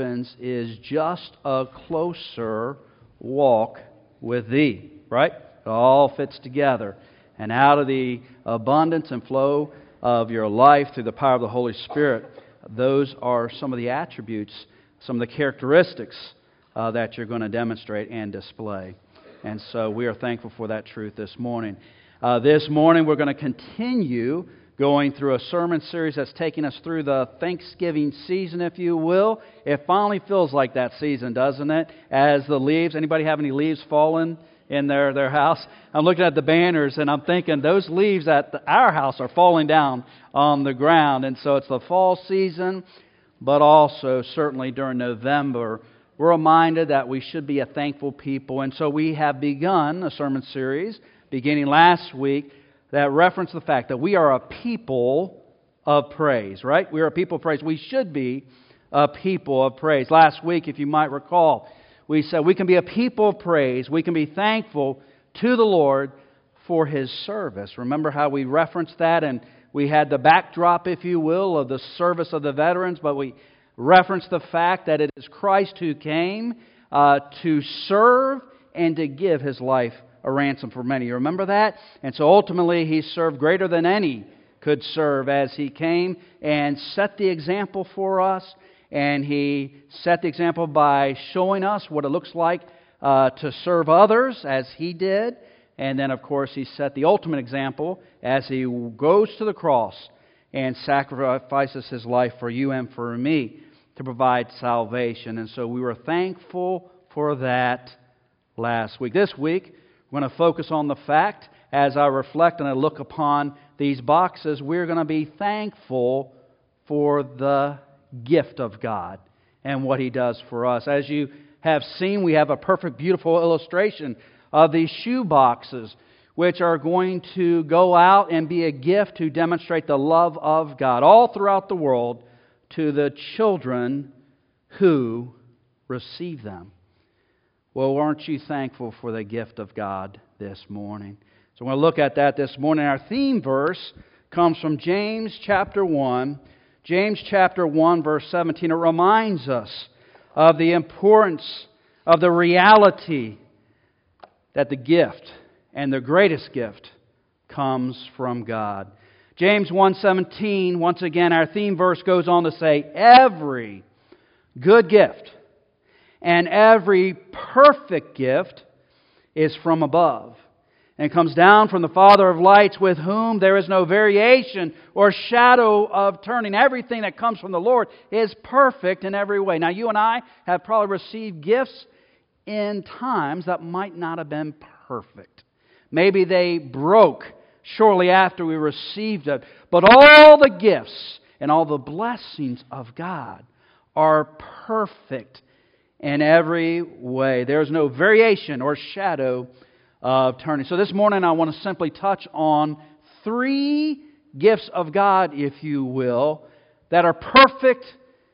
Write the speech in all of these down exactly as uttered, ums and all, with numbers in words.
happens is just a closer walk with Thee, right? It all fits together. And out of the abundance and flow of your life through the power of the Holy Spirit, those are some of the attributes, some of the characteristics uh, that you're going to demonstrate and display. And so we are thankful for that truth this morning. Uh, this morning we're going to continue going through a sermon series that's taking us through the Thanksgiving season, if you will. It finally feels like that season, doesn't it? As the leaves, anybody have any leaves falling in their, their house? I'm looking at the banners and I'm thinking those leaves at the, our house are falling down on the ground. And so it's the fall season, but also certainly during November, we're reminded that we should be a thankful people. And so we have begun a sermon series beginning last week that reference the fact that we are a people of praise, right? We are a people of praise. We should be a people of praise. Last week, if you might recall, we said we can be a people of praise. We can be thankful to the Lord for His service. Remember how we referenced that, and we had the backdrop, if you will, of the service of the veterans, but we referenced the fact that it is Christ who came uh, to serve and to give His life a ransom for many. You remember that? And so ultimately He served greater than any could serve as He came and set the example for us. And He set the example by showing us what it looks like uh, to serve others as He did. And then, of course, He set the ultimate example as He goes to the cross and sacrifices His life for you and for me to provide salvation. And so we were thankful for that last week. This week, we're going to focus on the fact, as I reflect and I look upon these boxes, we're going to be thankful for the gift of God and what He does for us. As you have seen, we have a perfect, beautiful illustration of these shoe boxes, which are going to go out and be a gift to demonstrate the love of God all throughout the world to the children who receive them. Well, aren't you thankful for the gift of God this morning? So we're going to look at that this morning. Our theme verse comes from James chapter one. James chapter one, verse seventeen. It reminds us of the importance of the reality that the gift and the greatest gift comes from God. James one seventeen, once again, our theme verse goes on to say, every good gift and every perfect gift is from above, and comes down from the Father of lights, with whom there is no variation or shadow of turning. Everything that comes from the Lord is perfect in every way. Now, you and I have probably received gifts in times that might not have been perfect. Maybe they broke shortly after we received it. But all the gifts and all the blessings of God are perfect in every way. There is no variation or shadow of turning. So this morning I want to simply touch on three gifts of God, if you will, that are perfect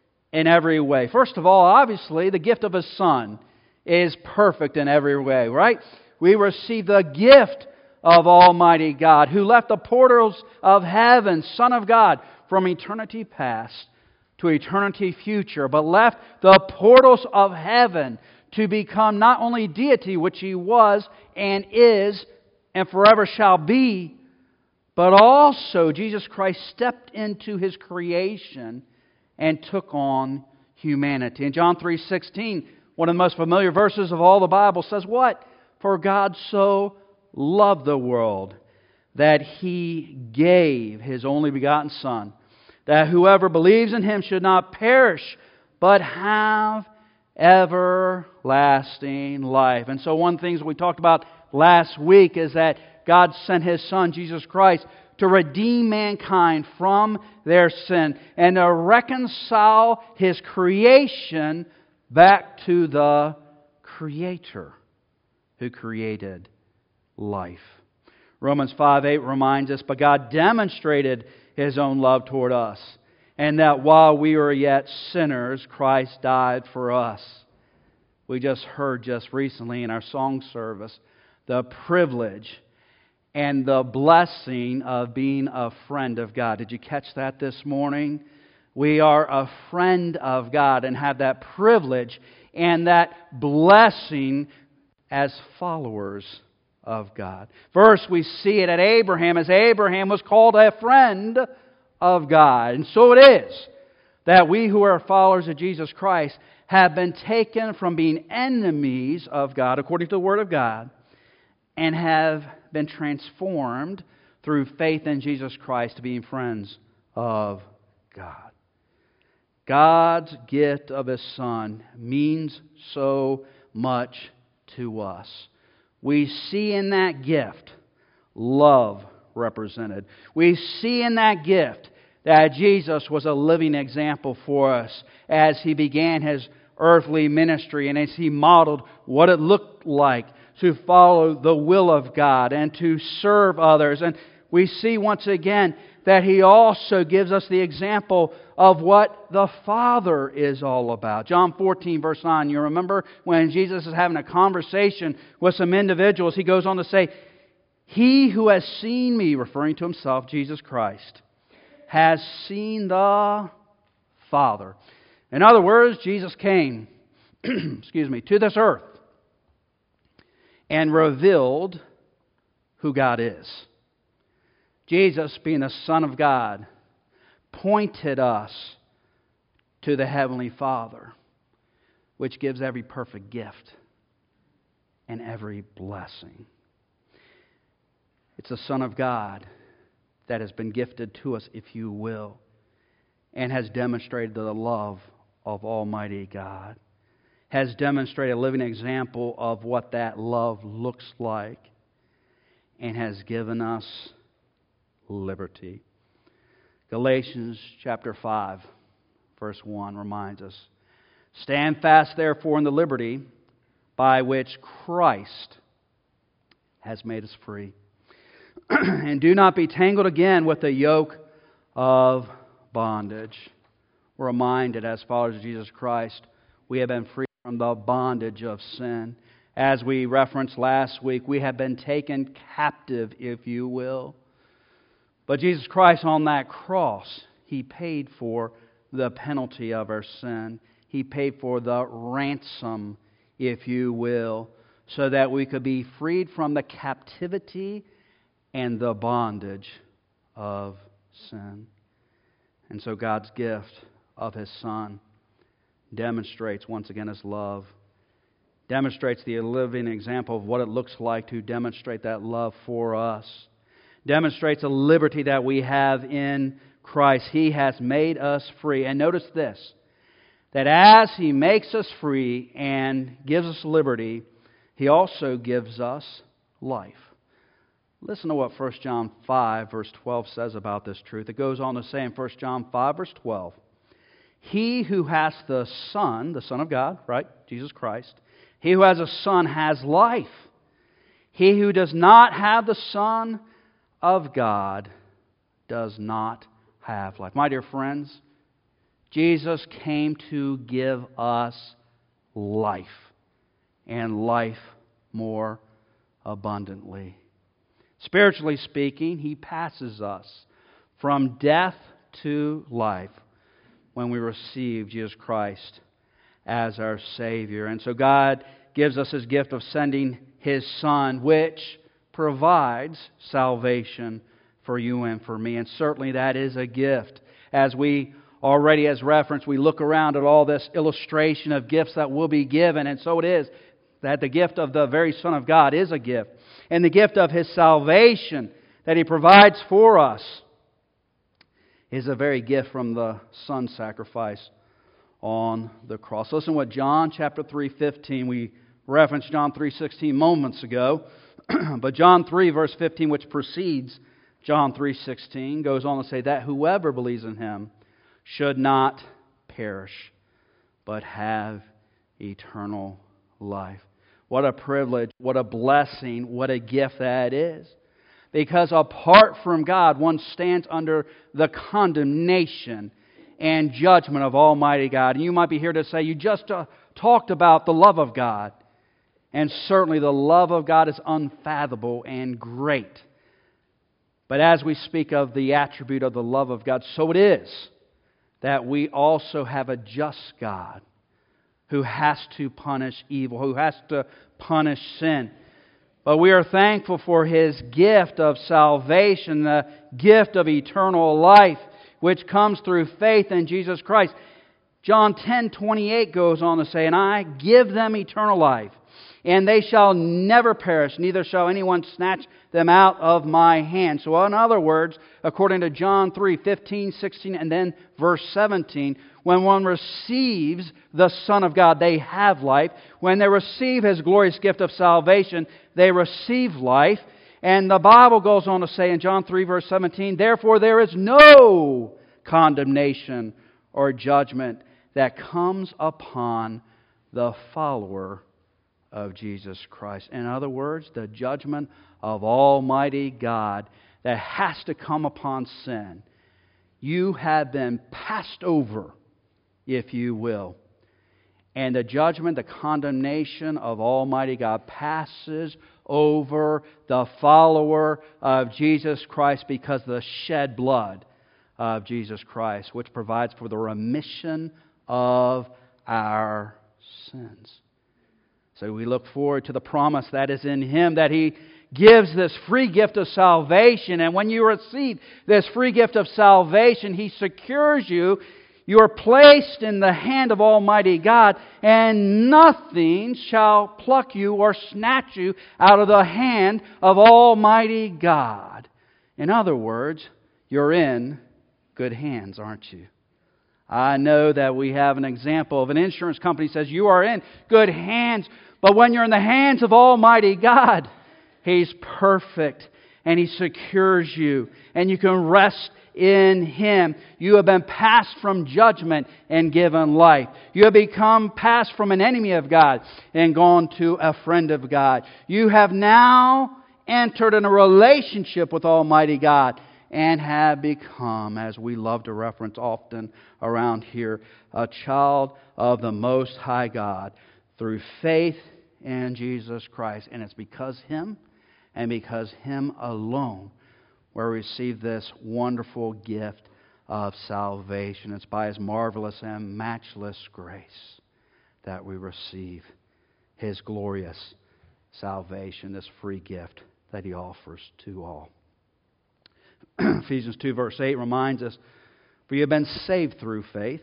in every way. First of all, obviously, the gift of His Son is perfect in every way, right? We receive the gift of Almighty God, who left the portals of heaven, Son of God, from eternity past to eternity future, but left the portals of heaven to become not only deity, which He was and is and forever shall be, but also Jesus Christ stepped into His creation and took on humanity. In John three sixteen, one of the most familiar verses of all the Bible, says what? For God so loved the world that He gave His only begotten Son, that whoever believes in Him should not perish, but have everlasting life. And so one of the things we talked about last week is that God sent His Son, Jesus Christ, to redeem mankind from their sin and to reconcile His creation back to the Creator who created life. Romans five eight reminds us, but God demonstrated His own love toward us, and that while we were yet sinners, Christ died for us. We just heard just recently in our song service the privilege and the blessing of being a friend of God. Did you catch that this morning? We are a friend of God and have that privilege and that blessing as followers of God. First, we see it at Abraham, as Abraham was called a friend of God. And so it is that we who are followers of Jesus Christ have been taken from being enemies of God, according to the Word of God, and have been transformed through faith in Jesus Christ to being friends of God. God's gift of His Son means so much to us. We see in that gift love represented. We see in that gift that Jesus was a living example for us as He began His earthly ministry and as He modeled what it looked like to follow the will of God and to serve others. And we see once again that He also gives us the example of what the Father is all about. John fourteen, verse nine, you remember when Jesus is having a conversation with some individuals, He goes on to say, "He who has seen me," referring to Himself, Jesus Christ, "has seen the Father." In other words, Jesus came, excuse me, to this earth and revealed who God is. Jesus, being the Son of God, pointed us to the Heavenly Father, which gives every perfect gift and every blessing. It's the Son of God that has been gifted to us, if you will, and has demonstrated the love of Almighty God, has demonstrated a living example of what that love looks like, and has given us liberty. Galatians chapter five, verse one reminds us, "Stand fast, therefore, in the liberty by which Christ has made us free. And do not be tangled again with the yoke of bondage." We're reminded, as followers of Jesus Christ, we have been freed from the bondage of sin. As we referenced last week, we have been taken captive, if you will. But Jesus Christ on that cross, He paid for the penalty of our sin. He paid for the ransom, if you will, so that we could be freed from the captivity and the bondage of sin. And so God's gift of His Son demonstrates once again His love, demonstrates the living example of what it looks like to demonstrate that love for us, demonstrates the liberty that we have in Christ. He has made us free. And notice this, that as He makes us free and gives us liberty, He also gives us life. Listen to what First John five, verse twelve says about this truth. It goes on to say in First John five, verse twelve, "He who has the Son," the Son of God, right, Jesus Christ, "he who has a Son has life. He who does not have the Son of God does not have life." My dear friends, Jesus came to give us life, and life more abundantly. Spiritually speaking, He passes us from death to life when we receive Jesus Christ as our Savior. And so God gives us His gift of sending His Son, which provides salvation for you and for me. And certainly that is a gift. As we already, as reference, we look around at all this illustration of gifts that will be given. And so it is that the gift of the very Son of God is a gift. And the gift of His salvation that He provides for us is a very gift from the Son's sacrifice on the cross. Listen to what John chapter three, fifteen, we referenced John three, sixteen moments ago. But John three, verse fifteen, which precedes John three, sixteen, goes on to say that whoever believes in Him should not perish, but have eternal life. What a privilege, what a blessing, what a gift that is. Because apart from God, one stands under the condemnation and judgment of Almighty God. And you might be here to say, you just uh, talked about the love of God. And certainly the love of God is unfathomable and great. But as we speak of the attribute of the love of God, so it is that we also have a just God who has to punish evil, who has to punish sin. But we are thankful for His gift of salvation, the gift of eternal life, which comes through faith in Jesus Christ. John ten twenty-eight goes on to say, "And I give them eternal life, and they shall never perish, neither shall anyone snatch them out of my hand." So in other words, according to John three fifteen, sixteen, and then verse seventeen, when one receives the Son of God, they have life. When they receive His glorious gift of salvation, they receive life. And the Bible goes on to say in John three verse seventeen, "Therefore there is no condemnation or judgment that comes upon the follower of Jesus Christ." In other words, the judgment of Almighty God that has to come upon sin. You have been passed over, if you will. And the judgment, the condemnation of Almighty God passes over the follower of Jesus Christ because of the shed blood of Jesus Christ, which provides for the remission of our sins. So we look forward to the promise that is in Him, that He gives this free gift of salvation. And when you receive this free gift of salvation, He secures you. You are placed in the hand of Almighty God, and nothing shall pluck you or snatch you out of the hand of Almighty God. In other words, you're in good hands, aren't you? I know that we have an example of an insurance company that says you are in good hands, but when you're in the hands of Almighty God, He's perfect and He secures you, and you can rest in Him. You have been passed from judgment and given life. You have become passed from an enemy of God and gone to a friend of God. You have now entered in a relationship with Almighty God and have become, as we love to reference often around here, a child of the Most High God through faith in Jesus Christ. And it's because Him and because Him alone where we receive this wonderful gift of salvation. It's by His marvelous and matchless grace that we receive His glorious salvation, this free gift that He offers to all. Ephesians two verse eight reminds us, "For you have been saved through faith,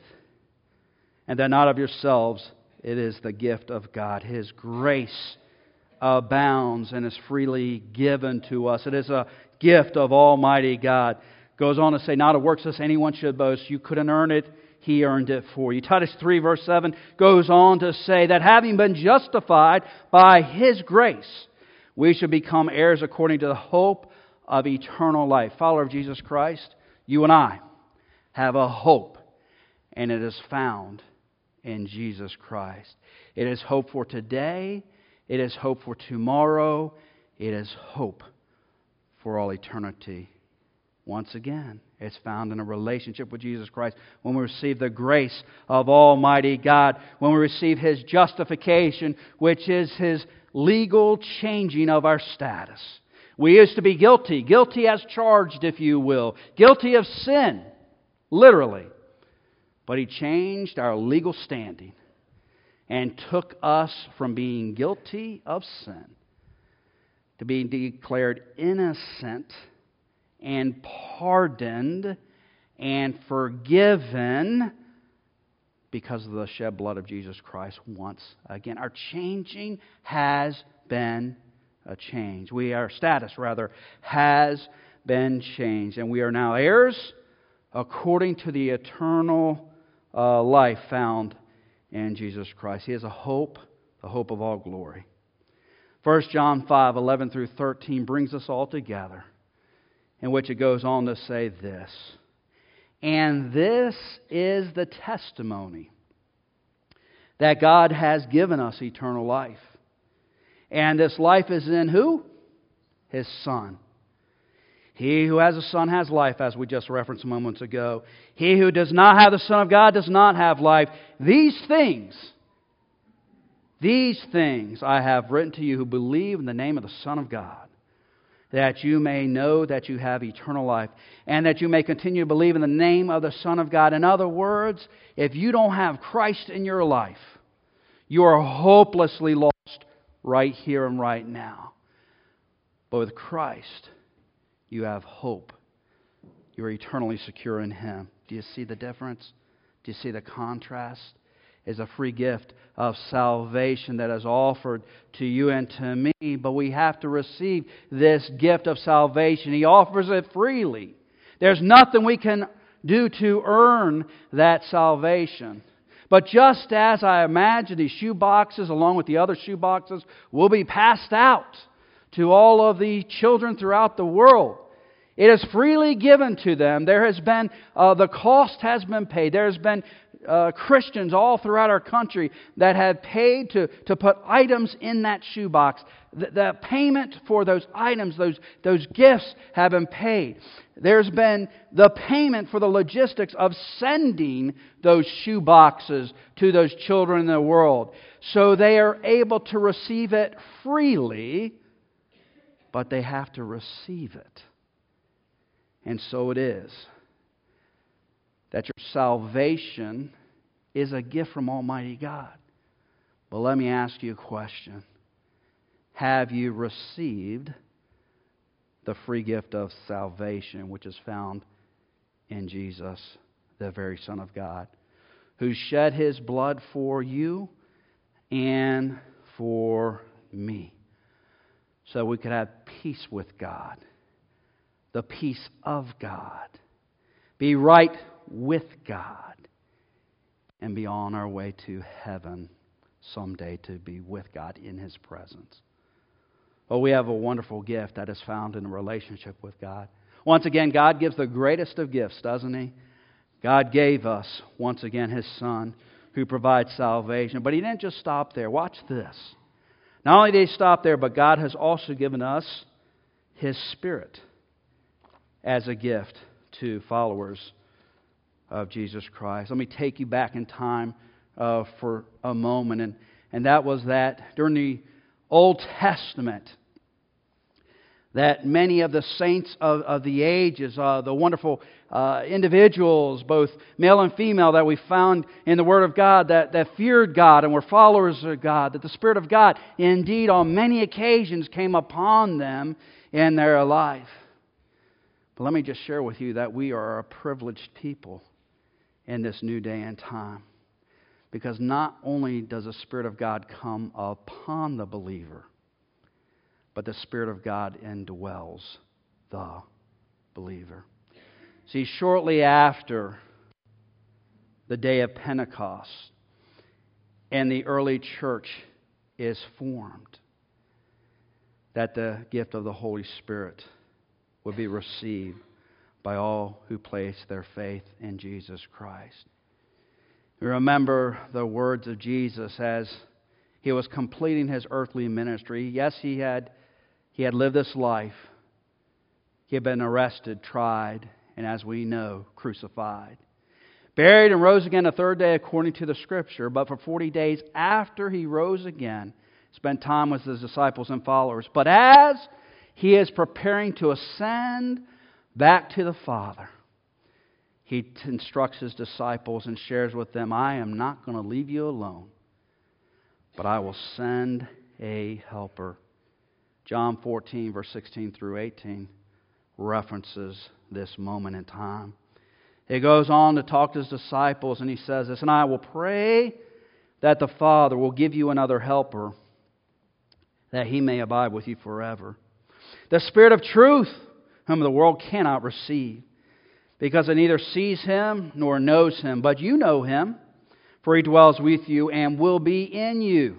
and that not of yourselves, it is the gift of God." His grace abounds and is freely given to us. It is a gift of Almighty God. Goes on to say, "Not of works lest anyone should boast." You couldn't earn it. He earned it for you. Titus three verse seven goes on to say that having been justified by His grace, we should become heirs according to the hope of eternal life. Follower of Jesus Christ, you and I have a hope, and it is found in Jesus Christ. It is hope for today. It is hope for tomorrow. It is hope for all eternity. Once again, it's found in a relationship with Jesus Christ. When we receive the grace of Almighty God, when we receive His justification, which is His legal changing of our status. We used to be guilty, guilty as charged, if you will, guilty of sin, literally. But He changed our legal standing and took us from being guilty of sin to being declared innocent and pardoned and forgiven because of the shed blood of Jesus Christ once again. Our changing has been a change. We, our status, rather, has been changed. And we are now heirs according to the eternal uh, life found in Jesus Christ. He is a hope, the hope of all glory. First John five, eleven through thirteen brings us all together, in which it goes on to say this: "And this is the testimony that God has given us eternal life. And this life is in who? His Son. He who has a Son has life," as we just referenced moments ago. "He who does not have the Son of God does not have life. These things, these things I have written to you who believe in the name of the Son of God, that you may know that you have eternal life, and that you may continue to believe in the name of the Son of God. In other words, if you don't have Christ in your life, you are hopelessly lost right here and right now. But with Christ, you have hope. You are eternally secure in Him. Do you see the difference? Do you see the contrast? Is a free gift of salvation that is offered to you and to me, but we have to receive this gift of salvation. He offers it freely. There's nothing we can do to earn that salvation. But just as I imagine these shoe boxes, along with the other shoe boxes, will be passed out to all of the children throughout the world, it is freely given to them. There has been, uh, the cost has been paid. There has been uh, Christians all throughout our country that have paid to, to put items in that shoebox. The, the payment for those items, those, those gifts have been paid. There's been the payment for the logistics of sending those shoe boxes to those children in the world. So they are able to receive it freely, but they have to receive it. And so it is that your salvation is a gift from Almighty God. But let me ask you a question. Have you received the free gift of salvation, which is found in Jesus, the very Son of God, who shed His blood for you and for me, so we could have peace with God, the peace of God, be right with God, and be on our way to heaven someday to be with God in His presence. Well, we have a wonderful gift that is found in a relationship with God. Once again, God gives the greatest of gifts, doesn't He? God gave us, once again, His Son, who provides salvation. But He didn't just stop there. Watch this. Not only did He stop there, but God has also given us His Spirit as a gift to followers of Jesus Christ. Let me take you back in time uh, for a moment. And, and that was that during the Old Testament, that many of the saints of, of the ages, uh, the wonderful uh, individuals, both male and female, that we found in the Word of God, that, that feared God and were followers of God, that the Spirit of God indeed on many occasions came upon them in their life. But let me just share with you that we are a privileged people in this new day and time. Because not only does the Spirit of God come upon the believer, but the Spirit of God indwells the believer. See, shortly after the day of Pentecost and the early church is formed, that the gift of the Holy Spirit would be received by all who place their faith in Jesus Christ. We remember the words of Jesus as He was completing His earthly ministry. Yes, He had, he had lived this life. He had been arrested, tried, and as we know, crucified. Buried and rose again the third day according to the Scripture. But for forty days after He rose again, spent time with His disciples and followers. But as He is preparing to ascend back to the Father, He t- instructs His disciples and shares with them, I am not going to leave you alone, but I will send a helper. John fourteen, verse sixteen through eighteen references this moment in time. He goes on to talk to His disciples and He says this, and I will pray that the Father will give you another helper, that He may abide with you forever. The Spirit of truth, whom the world cannot receive, because it neither sees Him nor knows Him. But you know Him, for He dwells with you and will be in you.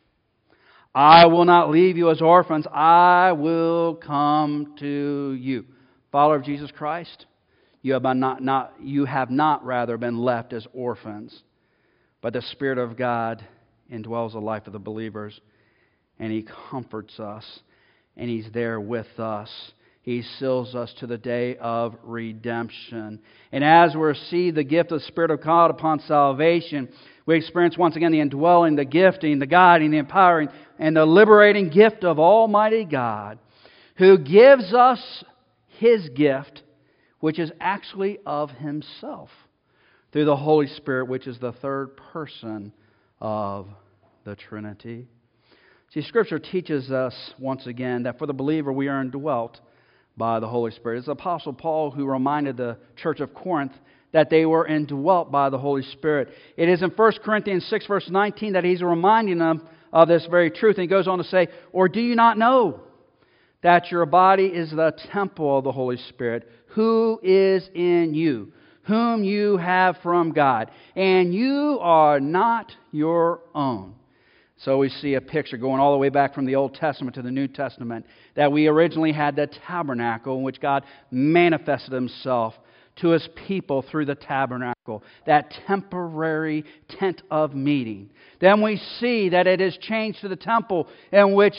I will not leave you as orphans. I will come to you. Follower of Jesus Christ, you have not, not, you have not rather been left as orphans, but the Spirit of God indwells the life of the believers, and He comforts us, and He's there with us. He seals us to the day of redemption. And as we receive the gift of the Spirit of God upon salvation, we experience once again the indwelling, the gifting, the guiding, the empowering, and the liberating gift of Almighty God, who gives us His gift, which is actually of Himself, through the Holy Spirit, which is the third person of the Trinity. See, Scripture teaches us once again that for the believer we are indwelt by the Holy Spirit. It's the Apostle Paul who reminded the church of Corinth that they were indwelt by the Holy Spirit. It is in First Corinthians six, verse nineteen, that he's reminding them of this very truth. And he goes on to say, "Or do you not know that your body is the temple of the Holy Spirit, who is in you, whom you have from God, and you are not your own?" So we see a picture going all the way back from the Old Testament to the New Testament, that we originally had the tabernacle in which God manifested Himself to His people through the tabernacle, that temporary tent of meeting. Then we see that it is changed to the temple in which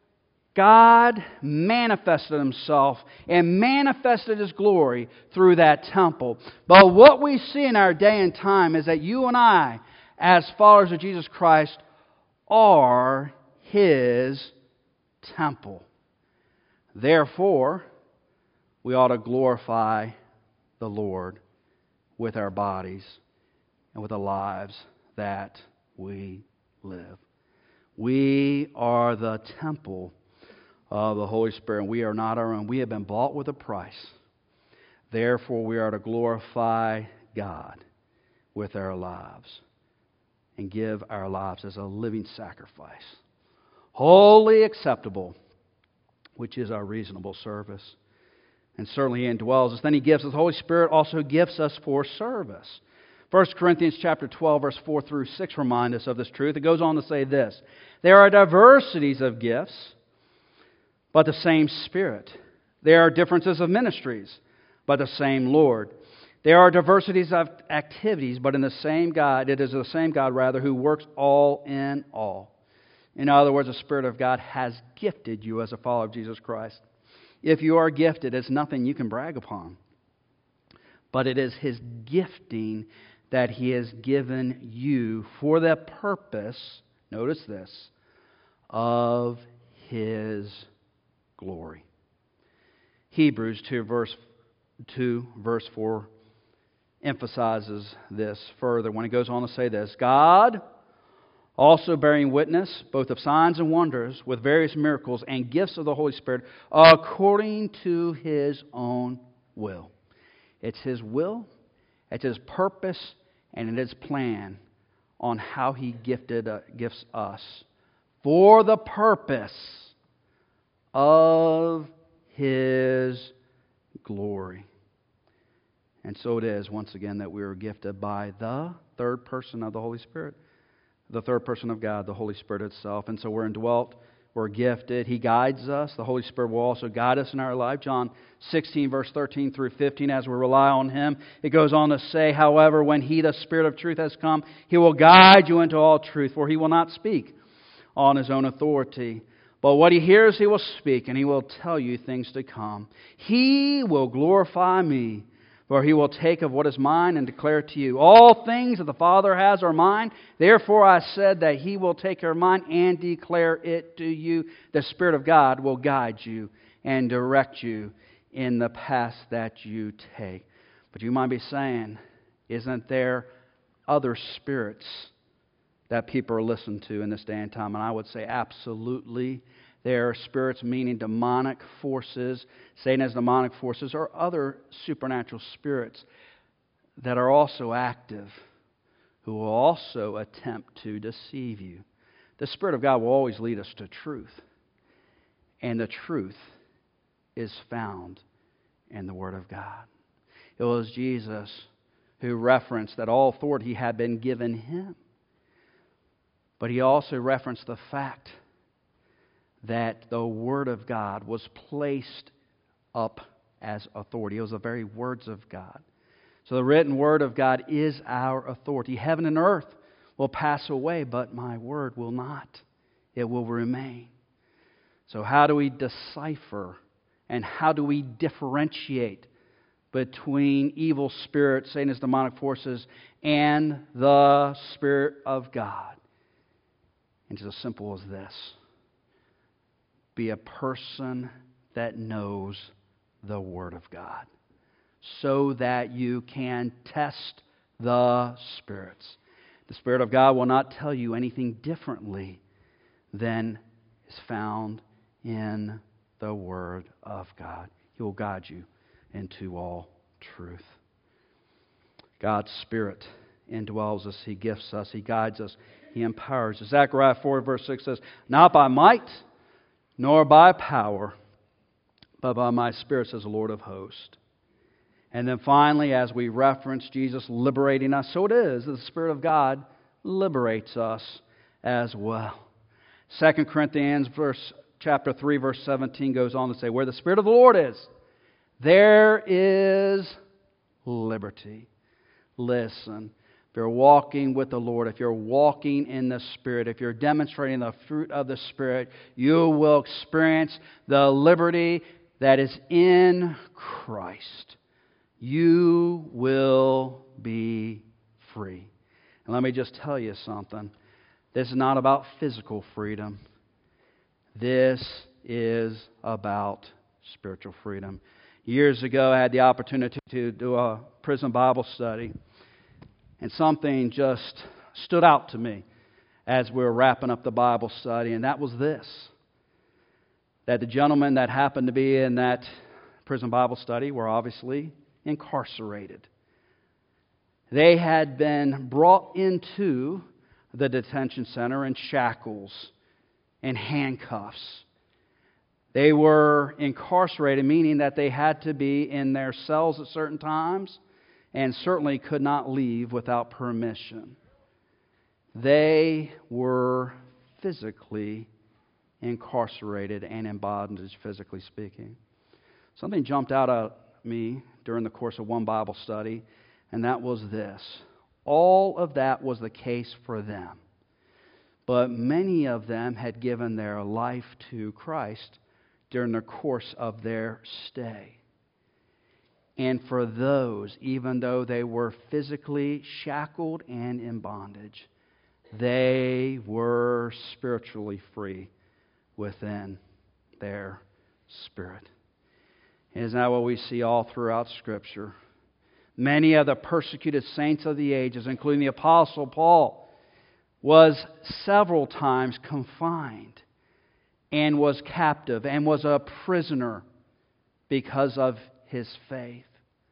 God manifested Himself and manifested His glory through that temple. But what we see in our day and time is that you and I, as followers of Jesus Christ, are His temple. Therefore, we ought to glorify the Lord with our bodies and with the lives that we live. We are the temple of the Holy Spirit, and we are not our own. We have been bought with a price. Therefore, we are to glorify God with our lives and give our lives as a living sacrifice, wholly acceptable, which is our reasonable service. And certainly He indwells us. Then He gives us, the Holy Spirit also gives us for service. First Corinthians chapter twelve, verse four through six remind us of this truth. It goes on to say this: "There are diversities of gifts, but the same Spirit. There are differences of ministries, but the same Lord. There are diversities of activities, but in the same God, it is the same God, rather, who works all in all." In other words, the Spirit of God has gifted you as a follower of Jesus Christ. If you are gifted, it's nothing you can brag upon. But it is His gifting that He has given you for the purpose, notice this, of His glory. Hebrews two, verse two, verse four emphasizes this further when it goes on to say this: "God also bearing witness, both of signs and wonders, with various miracles and gifts of the Holy Spirit, according to His own will." It's His will, it's His purpose, and it is plan on how He gifted uh, gifts us for the purpose of His glory. And so it is, once again, that we are gifted by the third person of the Holy Spirit, the third person of God, the Holy Spirit itself. And so we're indwelt, we're gifted. He guides us. The Holy Spirit will also guide us in our life. John sixteen, verse thirteen through fifteen, as we rely on Him. It goes on to say, "However, when He, the Spirit of truth, has come, He will guide you into all truth, for He will not speak on His own authority. But what He hears, He will speak, and He will tell you things to come. He will glorify Me, for He will take of what is mine and declare it to you. All things that the Father has are mine. Therefore I said that He will take care of mine and declare it to you." The Spirit of God will guide you and direct you in the path that you take. But you might be saying, isn't there other spirits that people are listening to in this day and time? And I would say absolutely. There are spirits, meaning demonic forces, Satan has demonic forces, or other supernatural spirits that are also active, who will also attempt to deceive you. The Spirit of God will always lead us to truth. And the truth is found in the Word of God. It was Jesus who referenced that all authority had been given Him. But He also referenced the fact that the Word of God was placed up as authority. It was the very words of God. So the written Word of God is our authority. Heaven and earth will pass away, but my Word will not. It will remain. So how do we decipher and how do we differentiate between evil spirits, Satan's demonic forces, and the Spirit of God? And it's as simple as this: be a person that knows the Word of God, so that you can test the spirits. The Spirit of God will not tell you anything differently than is found in the Word of God. He will guide you into all truth. God's Spirit indwells us. He gifts us. He guides us. He empowers us. Zechariah four verse six says, "Not by might, nor by power, but by my Spirit, says the Lord of hosts." And then finally, as we reference Jesus liberating us, so it is that the Spirit of God liberates us as well. Second Corinthians verse, chapter three, verse seventeen goes on to say, "Where the Spirit of the Lord is, there is liberty." Listen, if you're walking with the Lord, if you're walking in the Spirit, if you're demonstrating the fruit of the Spirit, you will experience the liberty that is in Christ. You will be free. And let me just tell you something. This is not about physical freedom. This is about spiritual freedom. Years ago, I had the opportunity to do a prison Bible study. And something just stood out to me as we were wrapping up the Bible study. And that was this. That the gentlemen that happened to be in that prison Bible study were obviously incarcerated. They had been brought into the detention center in shackles and handcuffs. They were incarcerated, meaning that they had to be in their cells at certain times and certainly could not leave without permission. They were physically incarcerated and in bondage, physically speaking. Something jumped out at me during the course of one Bible study, and that was this. All of that was the case for them. But many of them had given their life to Christ during the course of their stay. And for those, even though they were physically shackled and in bondage, they were spiritually free within their spirit. Isn't that what we see all throughout Scripture? Many of the persecuted saints of the ages, including the Apostle Paul, was several times confined and was captive and was a prisoner because of his faith.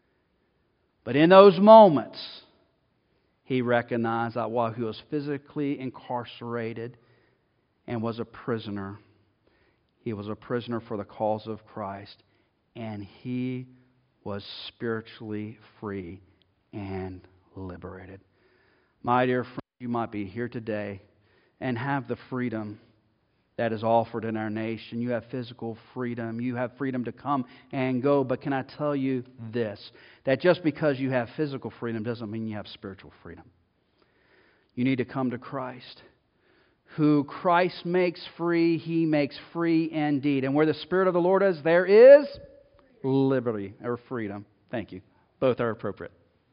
But in those moments, he recognized that while he was physically incarcerated and was a prisoner, he was a prisoner for the cause of Christ, and he was spiritually free and liberated. My dear friend, you might be here today and have the freedom that is offered in our nation. You have physical freedom. You have freedom to come and go. But can I tell you this? That just because you have physical freedom doesn't mean you have spiritual freedom. You need to come to Christ. Who Christ makes free, He makes free indeed. And where the Spirit of the Lord is, there is liberty or freedom. Thank you. Both are appropriate.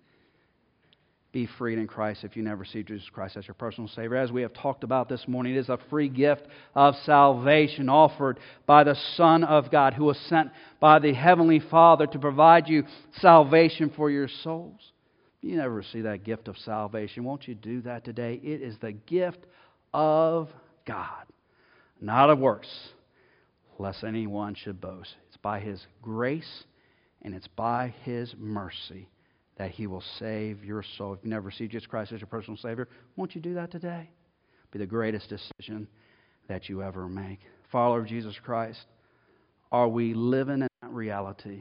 Be freed in Christ if you never received Jesus Christ as your personal Savior. As we have talked about this morning, it is a free gift of salvation offered by the Son of God, who was sent by the Heavenly Father to provide you salvation for your souls. If you never received that gift of salvation, won't you do that today? It is the gift of God, not of works, lest anyone should boast. It's by His grace and it's by His mercy that He will save your soul. If you never received Jesus Christ as your personal Savior, won't you do that today? Be the greatest decision that you ever make. Follower of Jesus Christ, are we living in that reality?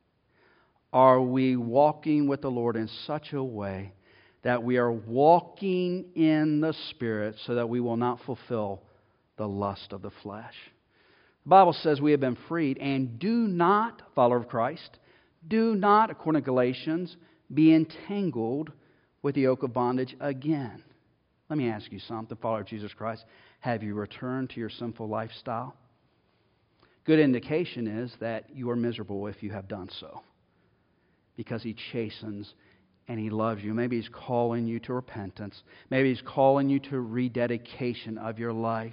Are we walking with the Lord in such a way that we are walking in the Spirit so that we will not fulfill the lust of the flesh? The Bible says we have been freed, and do not, follower of Christ, do not, according to Galatians, be entangled with the yoke of bondage again. Let me ask you something, follower of Jesus Christ. Have you returned to your sinful lifestyle? Good indication is that you are miserable if you have done so, because He chastens and He loves you. Maybe He's calling you to repentance. Maybe He's calling you to rededication of your life.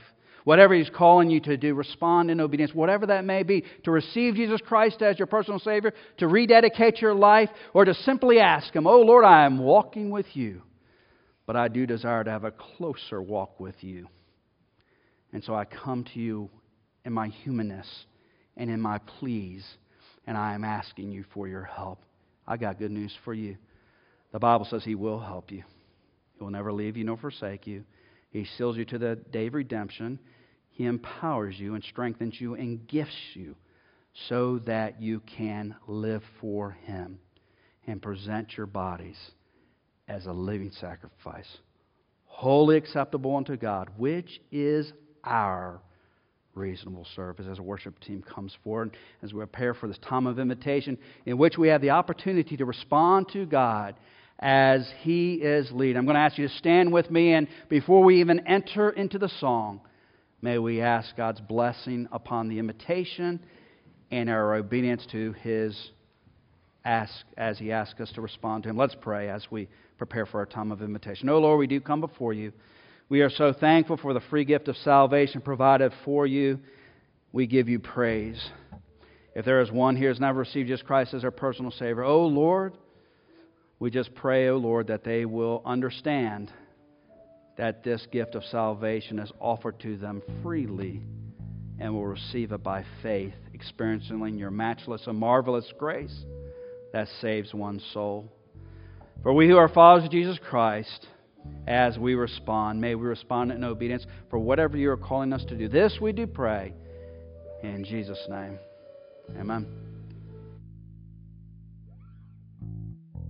Whatever He's calling you to do, respond in obedience, whatever that may be. To receive Jesus Christ as your personal Savior, to rededicate your life, or to simply ask Him, "Oh Lord, I am walking with You, but I do desire to have a closer walk with You. And so I come to You in my humanness and in my pleas, and I am asking You for Your help." I got good news for you. The Bible says He will help you. He will never leave you nor forsake you. He seals you to the day of redemption. He empowers you and strengthens you and gifts you so that you can live for Him and present your bodies as a living sacrifice, wholly acceptable unto God, which is our reasonable service. As a worship team comes forward, as we prepare for this time of invitation in which we have the opportunity to respond to God as He is leading. I'm going to ask you to stand with me, and before we even enter into the song, may we ask God's blessing upon the invitation and our obedience to His ask as He asks us to respond to Him. Let's pray as we prepare for our time of invitation. Oh Lord, we do come before You. We are so thankful for the free gift of salvation provided for You. We give You praise. If there is one here who has never received Jesus Christ as their personal Savior, oh Lord, we just pray, oh Lord, that they will understand that this gift of salvation is offered to them freely and will receive it by faith, experiencing Your matchless and marvelous grace that saves one's soul. For we who are followers of Jesus Christ, as we respond, may we respond in obedience for whatever You are calling us to do. This we do pray in Jesus' name. Amen.